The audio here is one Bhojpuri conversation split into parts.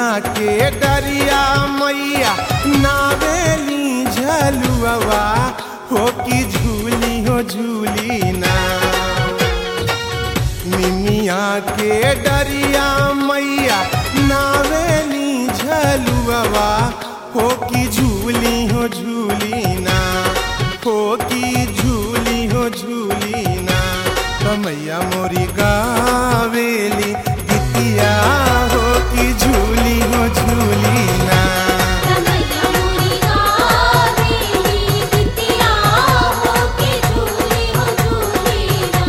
के डरिया मैया नावेली झलुआ हो कि झूली हो झूली ना। निमिया के डरिया मैया नावेली झलुआ हो कि झूली हो झूली ना, हो कि झूली हो झूली ना। मैया मोरी गावेली गीतिया हो कि झूली हो झूली ना। मैया मोरी गावेली गीतिया हो कि झूली हो झूली ना।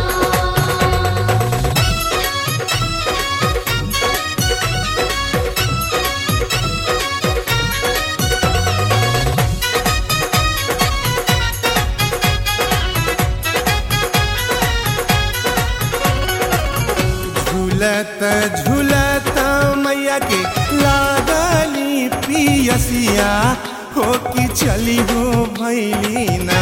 झूलत झूलत मैया के लागली पियसिया हो कि चली हो भैली ना।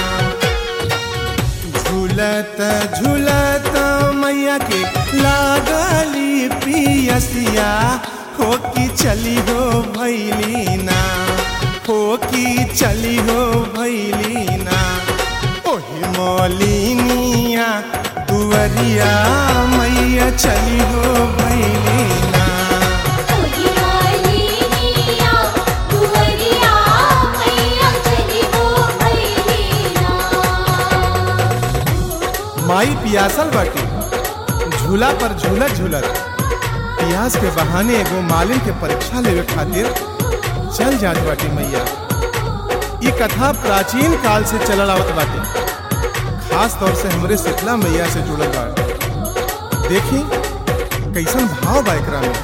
झूलत झूलत मैया के लागली पियसिया हो कि चली हो भैली ना, हो कि चली हो भैली ना। ओही मौलिनिया दुवरिया मैया चली हो भैली ना। ओही मौलिनिया दुवरिया मैया चली हो भैली ना। माई पियासल बाटी झूला पर झूलत झूलत पियास के बहाने एगो मालिन के परीक्षा लेवे खातिर चल जात बाटी मैया। ये कथा प्राचीन काल से चलल आवत बाटी, खास तौर से हमरे शीतला मैया से जुड़ल बा। देखी कैसन भाव बा एकरा में।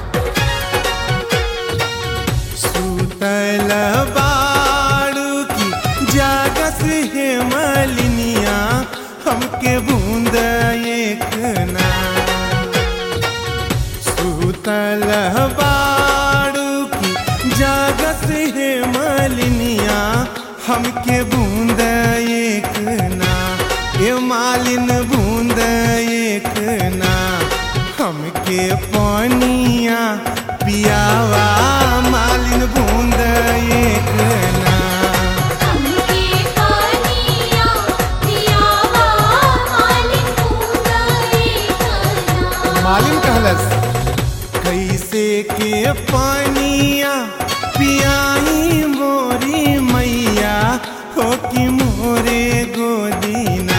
सुतल बाड़ू की जागस है मलिनिया हमके बूंद एक ना। सुतल बाड़ू की जागस है मलिनिया हमके बूंद एक ना। ये मालिन बूंद एक ना हमके पानिया पियावा मालिन बूंद एक ना। हमके पानिया पियावा मालिन बूंद एक ना। मालिन कहलस कैसे के पानिया पियाई मोरी मैया हो कि मोरे गोदीना।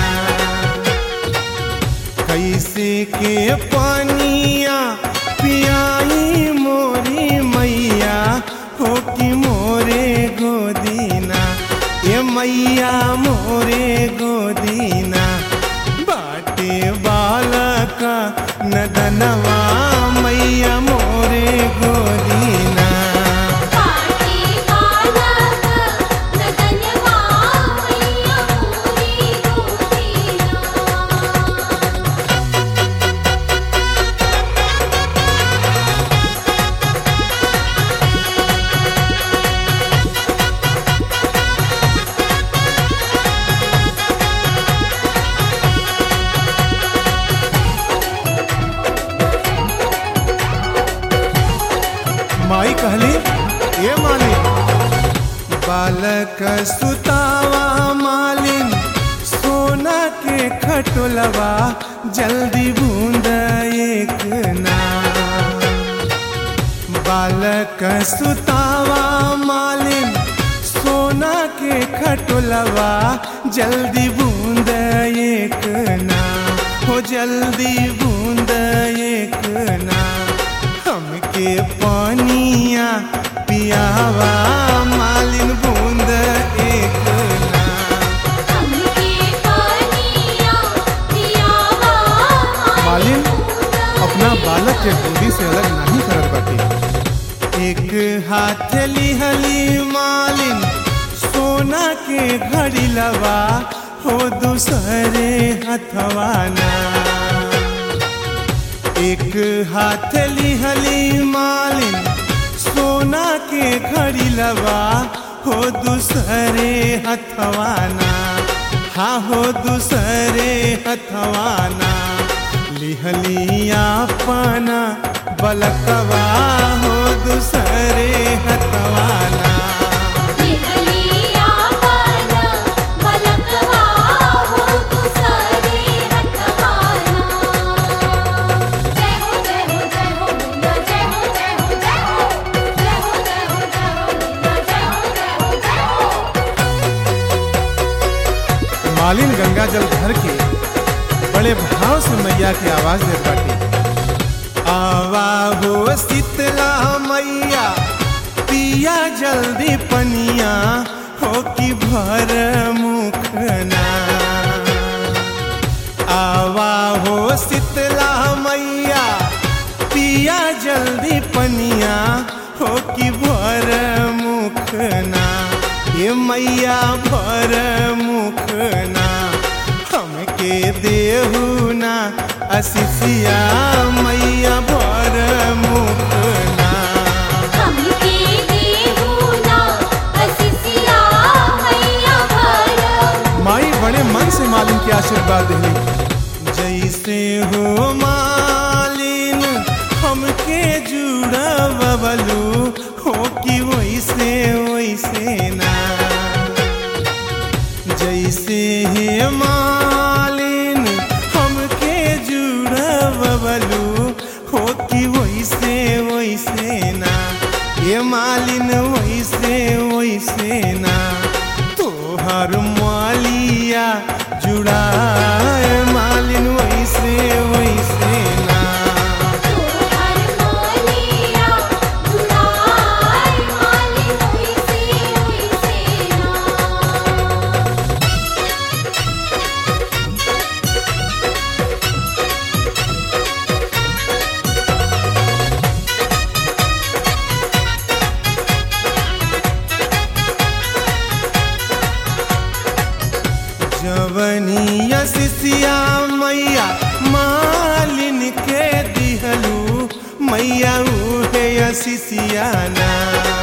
कैसे के पानिया पियाई मोरी मैया हो कि मोरे गोदीना। ये मैया मोरे गोदीना बाटे बालक नदनवा मैया मोरे गोदीना। पाटी बालक नदनवा मैया मोरी गोदीना। माई कहली ये मालिन बालक सुतावा मालिन सोना के खटोलवा जल्दी बूंद एक ना। बालक सुतावा मालिन सोना के खटोलवा जल्दी बूंद एक ना, हो जल्दी बूंद एक ना। हमके पानिया पियावा मालिन बूंद एक ना। हमके पानिया पियावा मालिन अपना बालक के गोदी से अलग नहीं करत बाटी। एक हाथ लिहली मालिन सोना के घड़ी लवा हो दूसरे हथवाना। एक हाथ लिहली मालिन सोना के घड़ी लवा हो दूसरे हथवाना। हाँ हो दूसरे हथवाना लिहलिया पाना बलकवा हो दूसरे मालिन गंगा जल भर के बड़े भाव से मैया की आवाज देत बाटे। आवा हो शीतला मैया पिया जल्दी पनिया हो कि भर मुखना। आवा हो शीतला मैया पिया जल्दी पनिया हो कि भर मुखना। ये मैया भर मुखना हमके देहु ना असिसिया मैया भर मुखना। हमके देहु ना असिसिया मैया भर। माई बड़े मन से मालिन के आशीर्वाद दिली। जैसे हो मालिन हमके जुड़ा बबलू हो कि वैसे वैसे ना। जैसे हे मालिन हमके जुड़ा बबलू हो कि वैसे वैसे ना। ये मालिन वैसे वैसे ना। तोहर मालिया जुड़ा मालिन वैसे वैसे ना। तोहर मालिया जुड़ाए मालिन वैसे वैसे ना। जवनिया सिसिया मैया मालिन के दिहलू मैया उहे सिसियाना।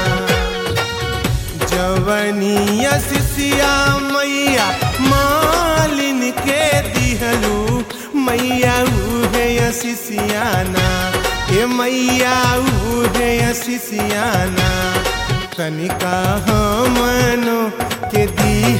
जवनिया सिसिया मैया मालिन के दिहलू मैया उहे सिसियाना। ये मैया उहे सिसियाना। तनिका हमनो के दी